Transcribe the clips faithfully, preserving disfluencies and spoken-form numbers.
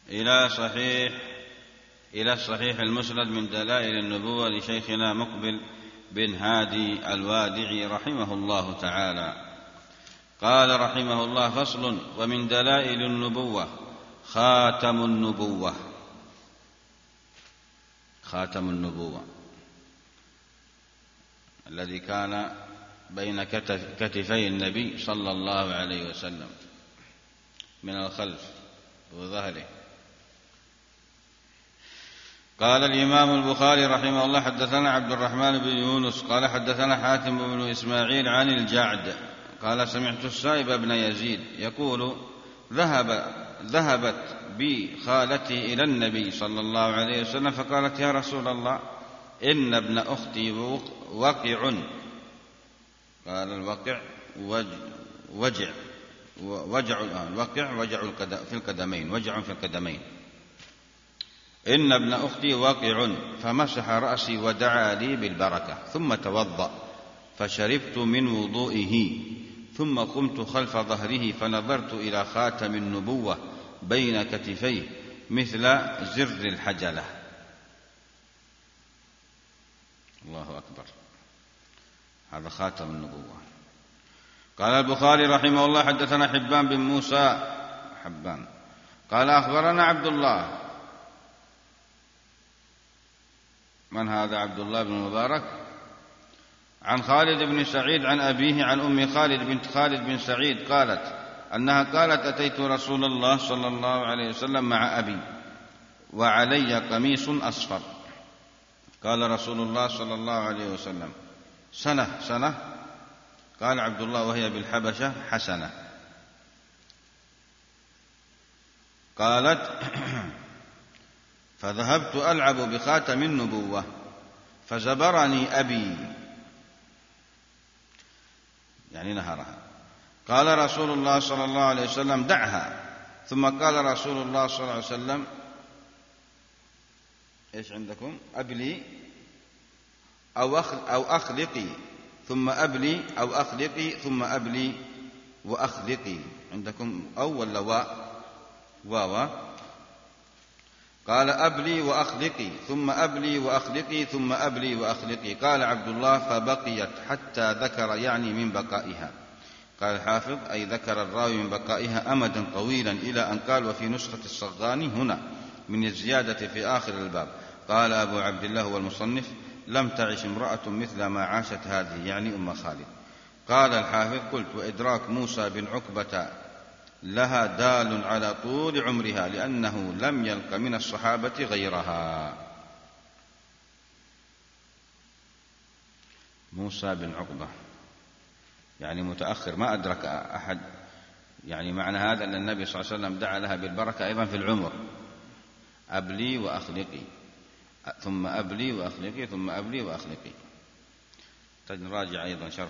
إلى صحيح إلى صحيح المسند من دلائل النبوة لشيخنا مقبل بن هادي الوادعي رحمه الله تعالى. قال رحمه الله: فصل: ومن دلائل النبوة خاتم النبوة. خاتم النبوة الذي كان بين كتفي النبي صلى الله عليه وسلم من الخلف وظهره. قال الإمام البخاري رحمه الله: حدثنا عبد الرحمن بن يونس قال حدثنا حاتم بن إسماعيل عن الجعد قال سمعت السائب بن يزيد يقول: ذهب ذهبت بي خالتي إلى النبي صلى الله عليه وسلم فقالت: يا رسول الله، إن ابن أختي وقع. قال: الوقع وجع وجع الوقع وجع في القدمين وجع في القدمين. إن ابن أختي واقع. فمسح رأسي ودعا لي بالبركة ثم توضأ فشربت من وضوئه ثم قمت خلف ظهره فنظرت إلى خاتم النبوة بين كتفيه مثل زر الحجلة. الله أكبر، هذا خاتم النبوة. قال البخاري رحمه الله: حدثنا حبان بن موسى حبان قال أخبرنا عبد الله. من هذا عبد الله بن مبارك؟ عن خالد بن سعيد عن أبيه عن أم خالد بنت خالد بن سعيد قالت أنها قالت: أتيت رسول الله صلى الله عليه وسلم مع أبي وعلي قميص أصفر. قال رسول الله صلى الله عليه وسلم: سنة سنة؟ قال عبد الله: وهي بالحبشة حسنة. قالت: فذهبت ألعب بخاتم النبوة فزبرني أبي، يعني نهرها. قال رسول الله صلى الله عليه وسلم: دعها. ثم قال رسول الله صلى الله عليه وسلم: إيش عندكم؟ أبلي أو أو أخلقي ثم أبلي أو أخلقي ثم أبلي وأخلقي. عندكم أو ولا واو؟ واو. قال: أبلي وأخلقي ثم أبلي وأخلقي ثم أبلي وأخلقي. قال عبد الله: فبقيت حتى ذكر، يعني من بقائها. قال الحافظ: أي ذكر الراوي من بقائها أمدا طويلا إلى أن قال: وفي نسخة الصغاني هنا من الزيادة في آخر الباب. قال أبو عبد الله والمصنف: لم تعش امرأة مثل ما عاشت هذه، يعني أم خالد. قال الحافظ: قلت: وإدراك موسى بن عقبة لها دال على طول عمرها لأنه لم يلق من الصحابة غيرها. موسى بن عقبة يعني متأخر، ما أدرك أحد، يعني معنى هذا أن النبي صلى الله عليه وسلم دعا لها بالبركة أيضا في العمر. أبلي وأخلقي ثم أبلي وأخلقي ثم أبلي وأخلقي. تراجع أيضا شرحه.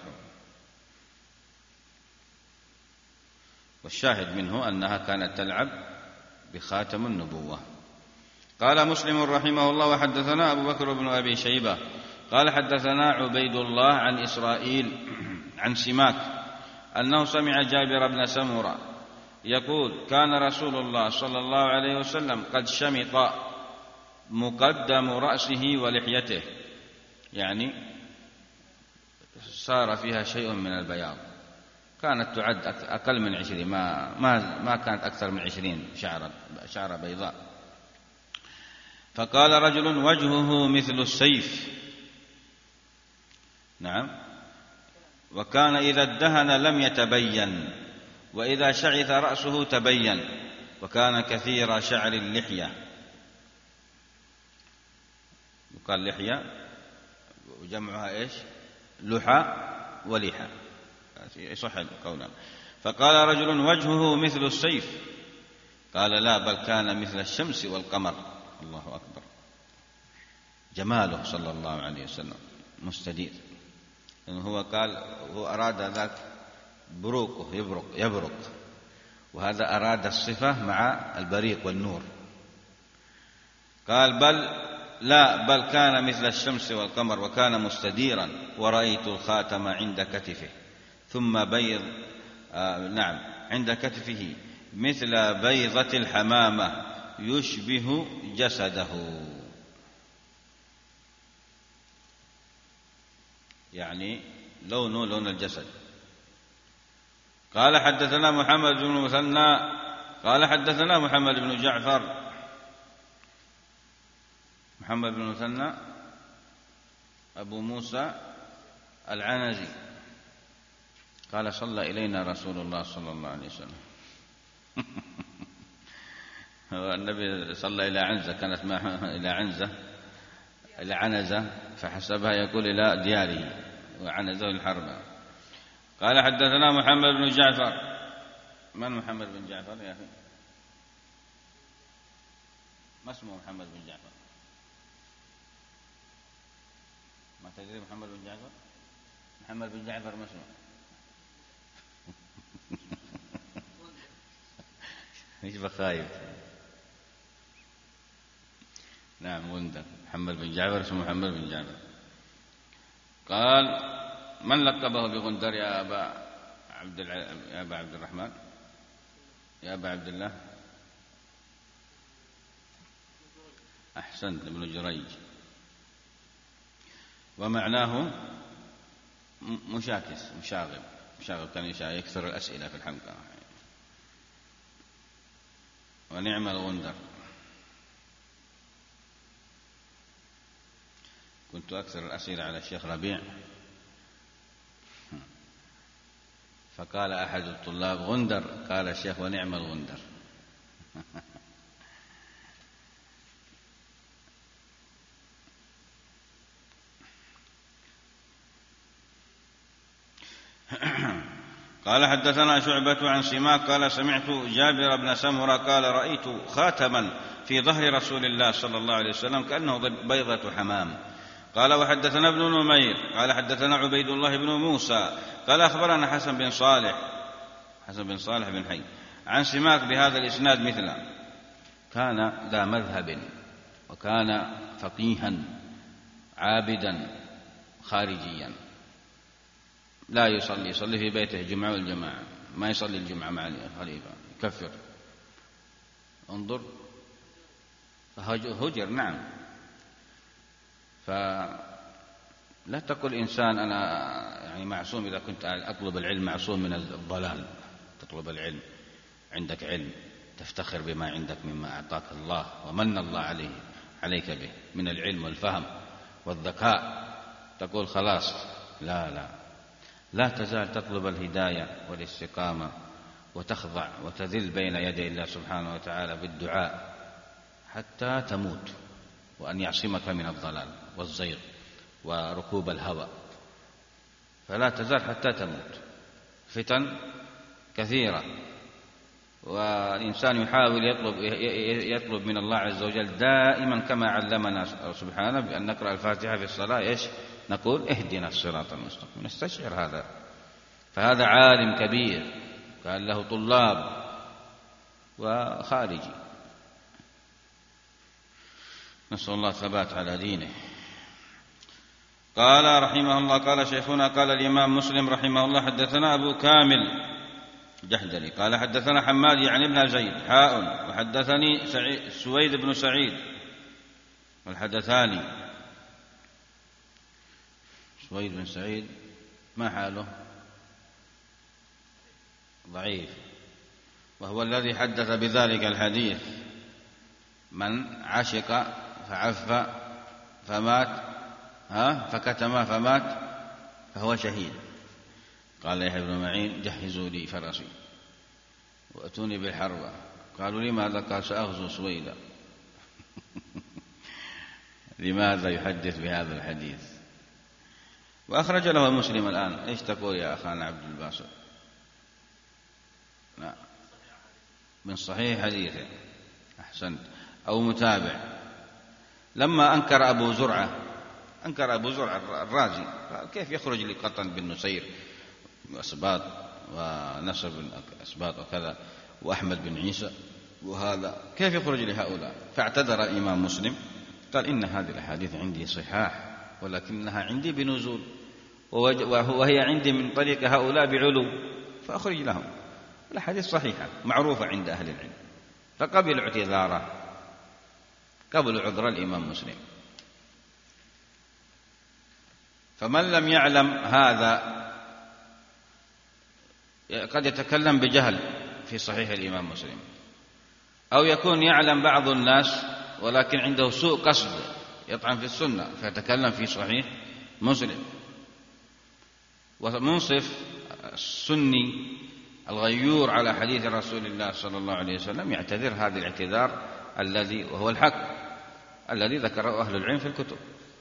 والشاهد منه أنها كانت تلعب بخاتم النبوة. قال مسلم رحمه الله: وحدثنا أبو بكر بن أبي شيبة قال حدثنا عبيد الله عن إسرائيل عن سماك أنه سمع جابر بن سمرة يقول: كان رسول الله صلى الله عليه وسلم قد شمط مقدم رأسه ولحيته، يعني صار فيها شيء من البياض، كانت تعد أقل من عشرين، ما, ما, ما كانت أكثر من عشرين شعرا شعر بيضاء. فقال رجل: وجهه مثل السيف. نعم. وكان إذا ادهن لم يتبين، وإذا شعث رأسه تبين، وكان كثير شعر اللحية. يقال لحية وجمعها إيش؟ لحى ولحى، يصح قولا. فقال رجل: وجهه مثل السيف. قال: لا، بل كان مثل الشمس والقمر. الله أكبر، جماله صلى الله عليه وسلم مستدير. يعني هو قال، هو أراد ذاك بروقه يبرق يبرق، وهذا أراد الصفة مع البريق والنور. قال: بل لا بل كان مثل الشمس والقمر وكان مستديرا، ورأيت الخاتم عند كتفه ثم بيض آه نعم عند كتفه مثل بيضة الحمامة يشبه جسده، يعني لونه لون الجسد. قال حدثنا محمد بن مثنى قال حدثنا محمد بن جعفر محمد بن مثنى أبو موسى العنزي قال صلى إلينا رسول الله صلى الله عليه وسلم. النبي صلى إلى عنزة، كانت معه إلى عنزة إلى عنزة، فحسبها يقول إلى دياره، وعنزة الحرب. قال حدثنا محمد بن جعفر. من محمد بن جعفر يا أخي؟ ما اسمه محمد بن جعفر؟ ما تدري محمد بن جعفر؟ محمد بن جعفر ما اسمه؟ ايش بخايف؟ نعم غندر. محمد بن جعفر اسمه محمد بن جعفر. قال من لقبه بغندر يا أبا عبد الع... يا أبا عبد الرحمن يا أبا عبد الله؟ أحسنت، ابن جريج. ومعناه مشاكس مشاغب مشاغب كان يكثر الأسئلة في الحلقة. ونعم الغندر. كنت أكثر الأسئلة على الشيخ ربيع، فقال أحد الطلاب غندر، قال الشيخ ونعم الغندر. قال حدثنا شعبة عن سماك قال سمعت جابر بن سمرة قال رأيت خاتما في ظهر رسول الله صلى الله عليه وسلم كأنه بيضة حمام. قال وحدثنا ابن نمير قال حدثنا عبيد الله بن موسى قال أخبرنا حسن بن صالح حسن بن صالح بن حي عن سماك بهذا الإسناد مثله. كان ذا مذهب، وكان فقيها عابدا خارجيا، لا يصلي يصلي في بيته الجمعة والجماعة، ما يصلي الجمعة مع الخليفة، يكفر. انظر، هجر. نعم. فلا تقل إنسان أنا يعني معصوم، إذا كنت أطلب العلم معصوم من الضلال. تطلب العلم، عندك علم، تفتخر بما عندك مما أعطاك الله ومن الله عليه عليك به من العلم والفهم والذكاء، تقول خلاص. لا لا لا تزال تطلب الهداية والاستقامة، وتخضع وتذل بين يدي الله سبحانه وتعالى بالدعاء حتى تموت، وأن يعصمك من الضلال والزيغ وركوب الهوى. فلا تزال حتى تموت. فتن كثيرة، والإنسان يحاول يطلب, يطلب من الله عز وجل دائما كما علمنا سبحانه بأن نقرأ الفاتحة في الصلاة. إيش نقول؟ اهدنا الصراط المستقيم. نستشعر هذا. فهذا عالم كبير كان له طلاب وخارجي، نسأل الله الثبات على دينه. قال رحمه الله قال شيخنا قال الإمام مسلم رحمه الله حدثنا أبو كامل جحدري قال حدثنا حماد يعني ابن زيد حاء وحدثني سعيد سويد بن سعيد والحدثاني. سويد بن سعيد ما حاله؟ ضعيف، وهو الذي حدث بذلك الحديث: من عشق فعف فمات ها فكتم فمات فهو شهيد. قال يحيى بن معين: جهزوا لي فرسي وأتوني بالحربة. قالوا: لماذا؟ قال: سأغزو سويدا. لماذا يحدث بهذا الحديث؟ وأخرج له مسلم الآن. إيش تقول يا أخانا عبد الباسط؟ لا، من صحيح حديثه. أحسنت. أو متابع. لما أنكر أبو زرعة أنكر أبو زرعة الرازي، قال: كيف يخرج لي قطن بن نسير وأسباط ونصر بن أسباط وكذا وأحمد بن عيسى، وهذا كيف يخرج لهؤلاء؟ فاعتذر الإمام مسلم قال: إن هذه الأحاديث عندي صحاح، ولكنها عندي بنزول، وهي عندي من طريق هؤلاء بعلو، فأخرج لهم. الأحاديث صحيحة معروفة عند أهل العلم. فقبل اعتذاره قبل عذر الإمام مسلم. فمن لم يعلم هذا قد يتكلم بجهل في صحيح الإمام مسلم، أو يكون يعلم بعض الناس ولكن عنده سوء قصد يطعن في السنة فيتكلم في صحيح مسلم. ومنصف السني الغيور على حديث رسول الله صلى الله عليه وسلم يعتذر هذا الاعتذار الذي وهو الحق الذي ذكره أهل العلم في الكتب.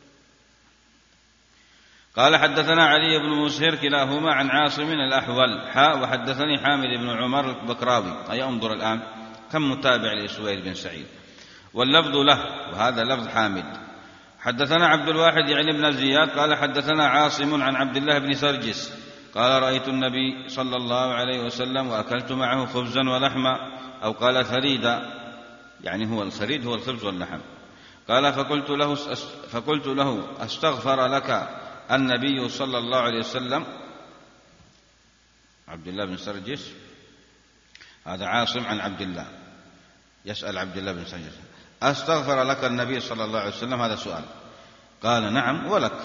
قال حدثنا علي بن مسهر كلاهما عن عاصم الأحول حاء وحدثني حامد بن عمر البكراوي. أي انظر الآن كم متابع لسويد بن سعيد، واللفظ له وهذا لفظ حامد. حدثنا عبد الواحد يعني بن زياد قال حدثنا عاصم عن عبد الله بن سرجس قال رأيت النبي صلى الله عليه وسلم وأكلت معه خبزا ولحما، أو قال ثريدا، يعني هو الثريد هو الخبز واللحم. قال فقلت له, فقلت له أستغفر لك النبي صلى الله عليه وسلم. عبد الله بن سرجس هذا عاصم عن عبد الله يسأل عبد الله بن سرجس أستغفر لك النبي صلى الله عليه وسلم، هذا سؤال. قال نعم ولك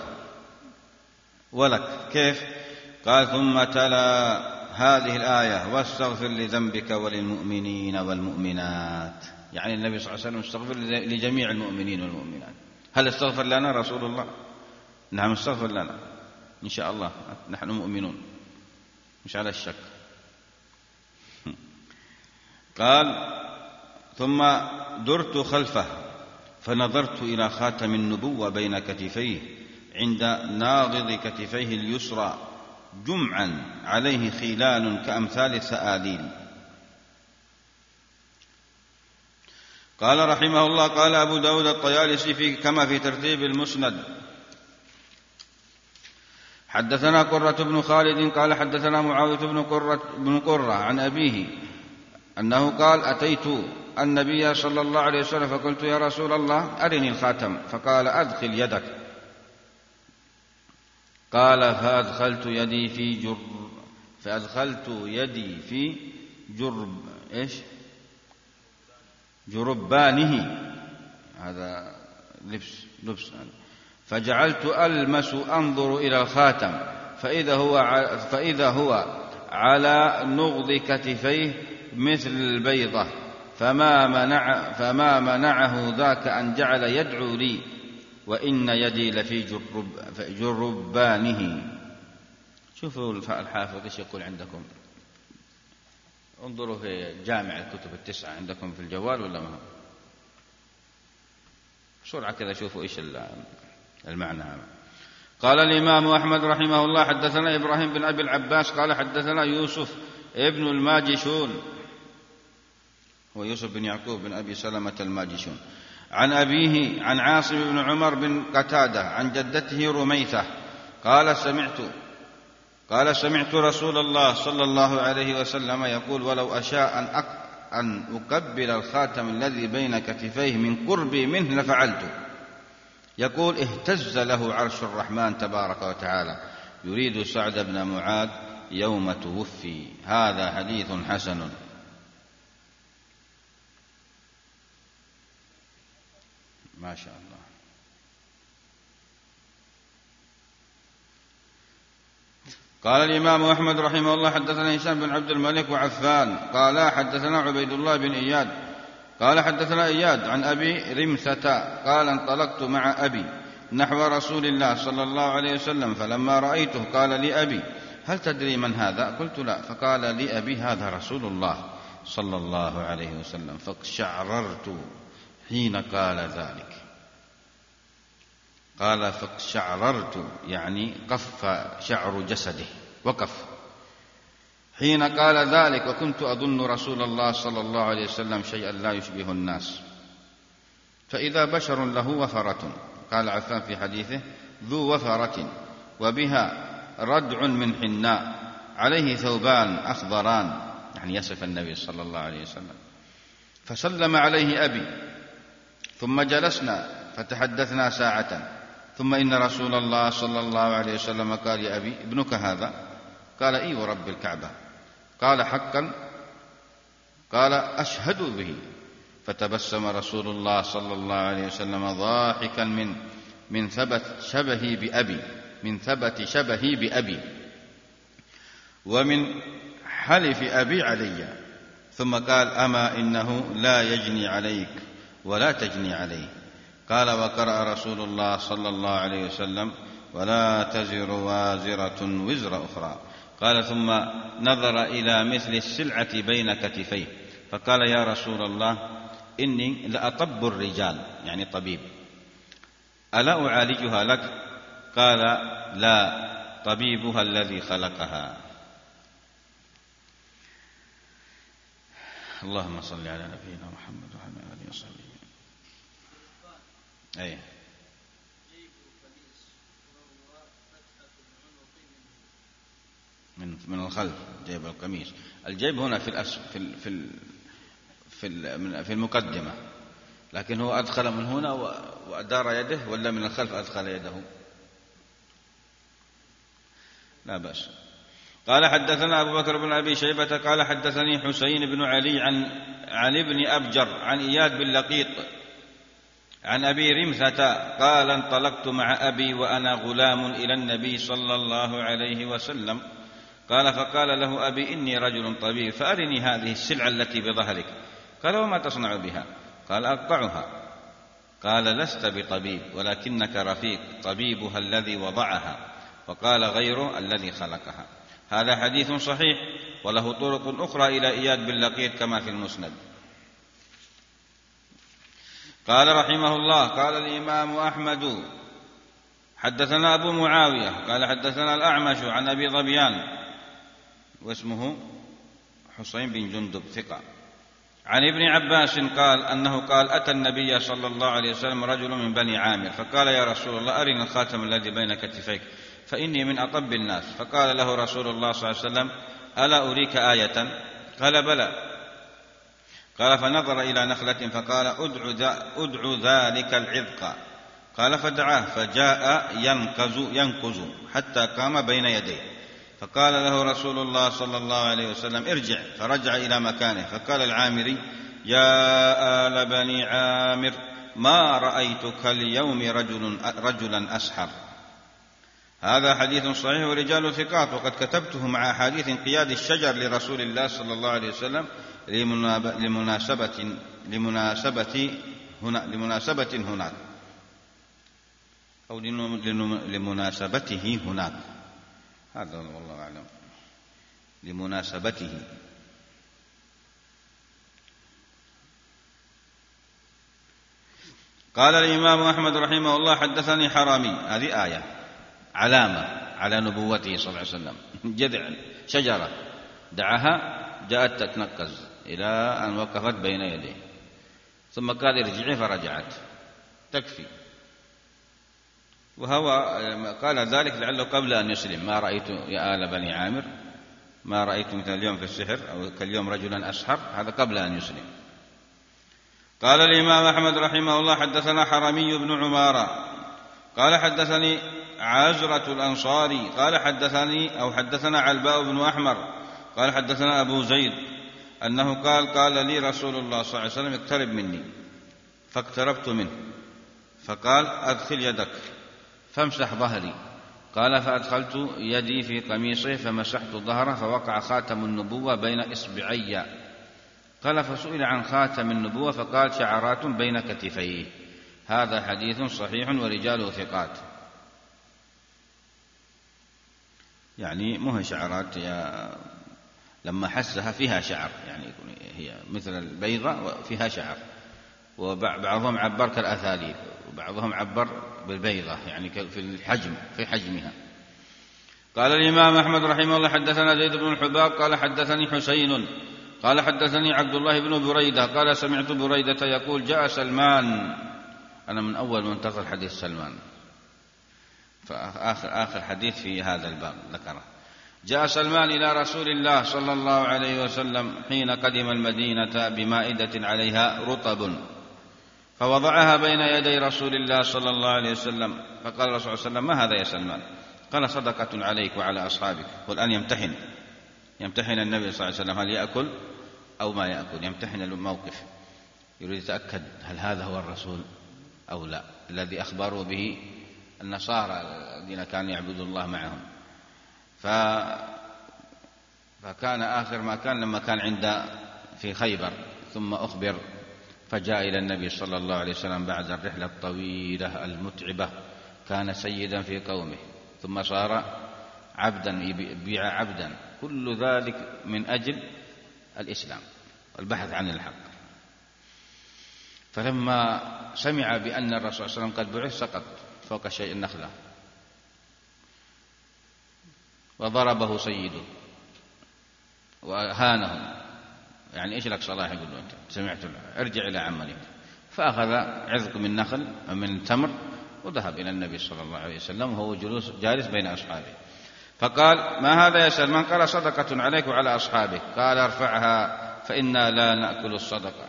ولك. كيف؟ قال ثم تلا هذه الآية واستغفر لذنبك وللمؤمنين والمؤمنات، يعني النبي صلى الله عليه وسلم استغفر لجميع المؤمنين والمؤمنات. هل استغفر لنا رسول الله؟ نعم استغفر لنا إن شاء الله، نحن مؤمنون مش على الشك. قال ثم درت خلفه فنظرت إلى خاتم النبوة بين كتفيه عند ناضد كتفيه اليسرى جمعا عليه خلال كأمثال الثآليل. قال رحمه الله قال أبو داود الطيالسي في كما في ترتيب المسند حدثنا قرة بن خالد قال حدثنا معاوية بن قرة, بن قرة عن أبيه أنه قال أتيت النبي صلى الله عليه وسلم فقلت يا رسول الله أرني الخاتم، فقال أدخل يدك. قال فأدخلت يدي في جر فأدخلت يدي في جرب إيش جربانه، هذا لبس لبس فجعلت ألمس أنظر إلى الخاتم فإذا هو فإذا هو على نغض كتفيه مثل البيضة، فما منع فما منعه ذاك أن جعل يدعو لي وإن يدي لفي جرب جربانه. شوفوا الحافظ ايش يقول عندكم، انظروا في جامع الكتب التسعة عندكم في الجوال ولا ما؟ بسرعة كذا شوفوا ايش المعنى. قال الإمام أحمد رحمه الله حدثنا إبراهيم بن أبي العباس قال حدثنا يوسف ابن الماجشون، هو يوسف بن يعقوب بن أبي سلمة الماجشون، عن أبيه عن عاصم بن عمر بن قتادة عن جدته رميثة قال سمعت قال سمعت رسول الله صلى الله عليه وسلم يقول ولو أشاء أن, أن أقبل الخاتم الذي بين كتفيه من قربي منه لفعلت. يقول اهتز له عرش الرحمن تبارك وتعالى، يريد سعد بن معاذ يوم توفي. هذا حديث حسن. ما شاء الله. قال الإمام أحمد رحمه الله حدثنا هشام بن عبد الملك وعفان قال حدثنا عبيد الله بن إياد قال حدثنا إياد عن أبي رمثة قال انطلقت مع أبي نحو رسول الله صلى الله عليه وسلم فلما رأيته قال لي أبي هل تدري من هذا؟ قلت لا. فقال لي أبي هذا رسول الله صلى الله عليه وسلم فاقشعررت حين قال ذلك. قال فاقشعررت يعني قف شعر جسده وقف حين قال ذلك، وكنت أظن رسول الله صلى الله عليه وسلم شيئا لا يشبه الناس، فإذا بشر له وفرة، قال عفان في حديثه ذو وفرة وبها ردع من حناء عليه ثوبان أخضران، يعني يصف النبي صلى الله عليه وسلم. فسلم عليه أبي ثم جلسنا فتحدثنا ساعة، ثم إن رسول الله صلى الله عليه وسلم قال يا أبي ابنك هذا؟ قال إي ورب الكعبة. قال حقا؟ قال أشهد به. فتبسم رسول الله صلى الله عليه وسلم ضاحكا من من ثبت شبهي بأبي من ثبت شبهي بأبي ومن حلف أبي علي، ثم قال: أما إنه لا يجني عليك ولا تجني عليه. قال: وقرأ رسول الله صلى الله عليه وسلم: ولا تزر وازرة وزر أخرى. قال: ثم نظر إلى مثل السلعة بين كتفيه فقال: يا رسول الله، إني لأطب الرجال، يعني طبيب، ألا أعالجها لك؟ قال: لا، طبيبها الذي خلقها. اللهم صل على نبينا محمد وعلى آله وصحبه. أي من من الخلف جيب القميص. الجيب هنا في الأس في ال في ال في ال في المقدمة، لكن هو أدخل من هنا وأدار يده، ولا من الخلف أدخل يده؟ لا بأس. قال: حدثنا أبو بكر بن أبي شيبة قال: حدثني حسين بن علي عن علي بن أبجر عن إياد بن لقيط عن أبي رمثة قال: انطلقت مع أبي وأنا غلام إلى النبي صلى الله عليه وسلم. قال: فقال له أبي: إني رجل طبيب، فأرني هذه السلعة التي بظهرك. قال: وما تصنع بها؟ قال: أقطعها. قال: لست بطبيب، ولكنك رفيق، طبيبها الذي وضعها. وقال غيره: الذي خلقها. هذا حديث صحيح، وله طرق أخرى إلى إياد بن لقيط كما في المسند. قال رحمه الله: قال الإمام أحمد: حدثنا أبو معاوية قال: حدثنا الأعمش عن أبي ظبيان واسمه حسين بن جندب ثقة، عن ابن عباس قال أنه قال: أتى النبي صلى الله عليه وسلم رجل من بني عامر فقال: يا رسول الله، أرنا الخاتم الذي بين كتفيك فإني من أطب الناس. فقال له رسول الله صلى الله عليه وسلم: ألا أريك آية؟ قال: بلى. قال: فنظر إلى نخلة فقال: أدع ذلك العذق. قال: فدعاه فجاء ينقز ينقز حتى قام بين يديه. فقال له رسول الله صلى الله عليه وسلم: ارجع. فرجع إلى مكانه. فقال العامري: يا آل بني عامر، ما رأيتك اليوم رجل رجلا أسحر. هذا حديث صحيح ورجال ثقات، وقد كتبته مع أحاديث انقياد الشجر لرسول الله صلى الله عليه وسلم لمناسبة لمناسبة هنا لمناسبة هناك أو لمناسبته هناك، هذا والله أعلم، لمناسبته. قال الإمام أحمد رحمه الله: حدثني حرامي. هذه آية علامة على نبوته صلى الله عليه وسلم. جذع شجرة دعاها جاءت تتنقز إلى أن وقفت بين يديه، ثم قال: ارجعي، فرجعت، تكفي. وهو قال ذلك لعله قبل أن يسلم: ما رأيت يا آل بني عامر، ما رأيت مثل اليوم في السحر أو كاليوم رجلا أسحر، هذا قبل أن يسلم. قال الإمام أحمد رحمه الله: حدثنا حرمي بن عمارة قال: حدثني عازرة الأنصاري قال: حدثني أو حدثنا علباء بن أحمر قال: حدثنا أبو زيد أنه قال: قال لي رسول الله صلى الله عليه وسلم: اقترب مني. فاقتربت منه فقال: أدخل يدك فامسح ظهري. قال: فأدخلت يدي في قميصه فمسحت ظهره فوقع خاتم النبوة بين إصبعي. قال: فسئل عن خاتم النبوة فقال: شعرات بين كتفيه. هذا حديث صحيح ورجاله ثقات. يعني مو شعرات، يا لما حسها فيها شعر، يعني هي مثل البيضة وفيها شعر، وبعضهم عبر كالأثاليب وبعضهم عبر بالبيضة، يعني في الحجم في حجمها. قال الإمام أحمد رحمه الله: حدثنا زيد بن الحباب قال: حدثني حسين قال: حدثني عبد الله بن بريدة قال: سمعت بريدة يقول: جاء سلمان. أنا من أول منتظر حديث سلمان، فآخر آخر حديث في هذا الباب ذكره. جاء سلمان إلى رسول الله صلى الله عليه وسلم حين قدم المدينة بمائدة عليها رطب، فوضعها بين يدي رسول الله صلى الله عليه وسلم. فقال الرسول صلى الله عليه وسلم: ما هذا يا سلمان؟ قال: صدقة عليك وعلى أصحابك. والآن يمتحن يمتحن النبي صلى الله عليه وسلم هل يأكل أو ما يأكل، يمتحن الموقف. يريد يتأكد هل هذا هو الرسول أو لا، الذي أخبروا به النصارى الذين كانوا يعبدون الله معهم. ف... فكان آخر ما كان لما كان عند في خيبر ثم أخبر، فجاء إلى النبي صلى الله عليه وسلم بعد الرحلة الطويلة المتعبة، كان سيدا في قومه ثم صار عبدا، يبيع عبدا، كل ذلك من أجل الإسلام والبحث عن الحق. فلما سمع بأن الرسول صلى الله عليه وسلم قد بعث سقط فوق شيء النخلة وضربه سيده وهانه، يعني إيش لك صلاح؟ يقول له أنت سمعت ارجع إلى عملك. فأخذ عذق من نخل من تمر وذهب إلى النبي صلى الله عليه وسلم وهو جلوس جالس بين أصحابه، فقال: ما هذا يا سلمان؟ قال: صدقة عليك وعلى أصحابك. قال: ارفعها فإنا لا نأكل الصدقة.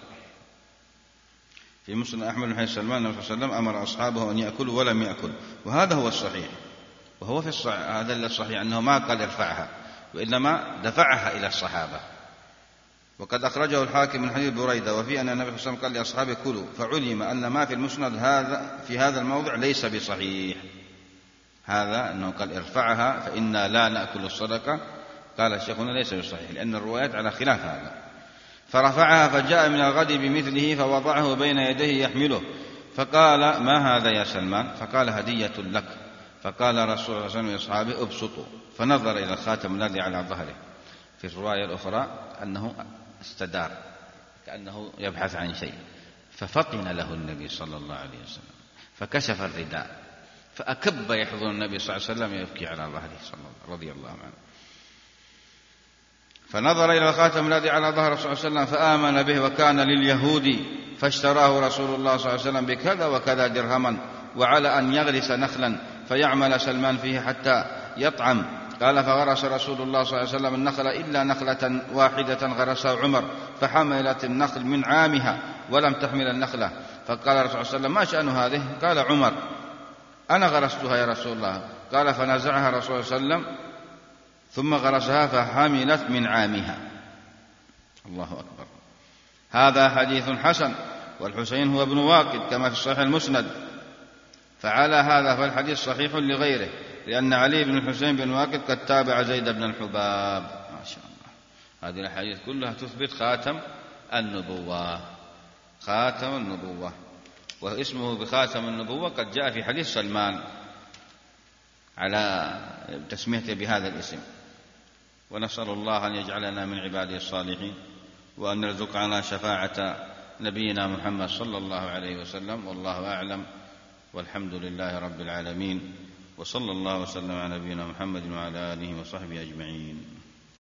في مسلم أحمد بن حديث سلمان النبي صلى الله عليه وسلم أمر أصحابه أن يأكلوا ولم يأكل، وهذا هو الصحيح، وهو في الصحيح هذا الصحيح أنه ما قال ارفعها وإنما دفعها إلى الصحابة. وقد أخرجه الحاكم من حديث بريدة وفي أن النبي صلى الله عليه وسلم قال لأصحابه: كلوا، فعلم أن ما في المسند هذا في هذا الموضع ليس بصحيح. هذا أنه قال ارفعها فإنا لا نأكل الصدقة، قال الشيخ هنا ليس بصحيح، لأن الروايات على خلاف هذا. فرفعها فجاء من الغد بمثله فوضعه بين يديه يحمله، فقال: ما هذا يا سلمان؟ فقال: هدية لك. فقال رسول الله صلى الله عليه وسلم لأصحابه: ابسطوا. فنظر إلى الخاتم الذي على ظهره. في الرواية الأخرى أنه استدار كأنه يبحث عن شيء، ففطن له النبي صلى الله عليه وسلم فكشف الرداء فأكب يحضن النبي صلى الله عليه وسلم يبكي على ظهره صلى الله رضي الله عنه. فنظر إلى الخاتم الذي على ظهر صلى الله عليه وسلم فآمن به، وكان لليهود، فاشتراه رسول الله صلى الله عليه وسلم بكذا وكذا درهما، وعلى أن يغرس نخلا فيعمل سلمان فيه حتى يطعم. قال: فغرس رسول الله صلى الله عليه وسلم النخل إلا نخلة واحدة غرسها عمر، فحملت النخل من عامها ولم تحمل النخلة. فقال الرسول صلى الله عليه وسلم: ما شأن هذه؟ قال عمر: أنا غرستها يا رسول الله. قال: فنزعها رسول الله صلى الله عليه وسلم ثم غرسها فحملت من عامها. الله أكبر. هذا حديث حسن، والحسين هو ابن واقد كما في الصحيح المسند، فعلى هذا فالحديث صحيح لغيره، لأن علي بن الحسين بن واقد قد تابع زيد بن الحباب. ما شاء الله. هذه الحديث كلها تثبت خاتم النبوة، خاتم النبوة، واسمه بخاتم النبوة قد جاء في حديث سلمان على تسميته بهذا الاسم. ونسأل الله أن يجعلنا من عباده الصالحين، وأن يرزقنا شفاعة نبينا محمد صلى الله عليه وسلم. والله أعلم، والحمد لله رب العالمين، وصلى الله وسلم على نبينا محمد وعلى آله وصحبه أجمعين.